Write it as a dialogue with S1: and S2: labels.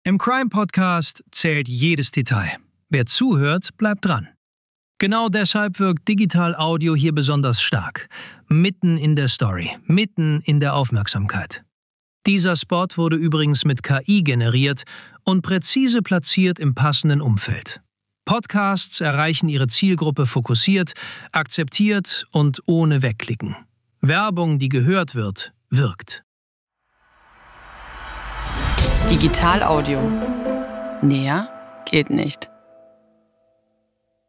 S1: Im Crime-Podcast zählt jedes Detail. Wer zuhört, bleibt dran. Genau deshalb wirkt Digital Audio hier besonders stark. Mitten in der Story, mitten in der Aufmerksamkeit. Dieser Spot wurde übrigens mit KI generiert und präzise platziert im passenden Umfeld. Podcasts erreichen ihre Zielgruppe fokussiert, akzeptiert und ohne Wegklicken. Werbung, die gehört wird, wirkt.
S2: Digital Audio. Näher geht nicht.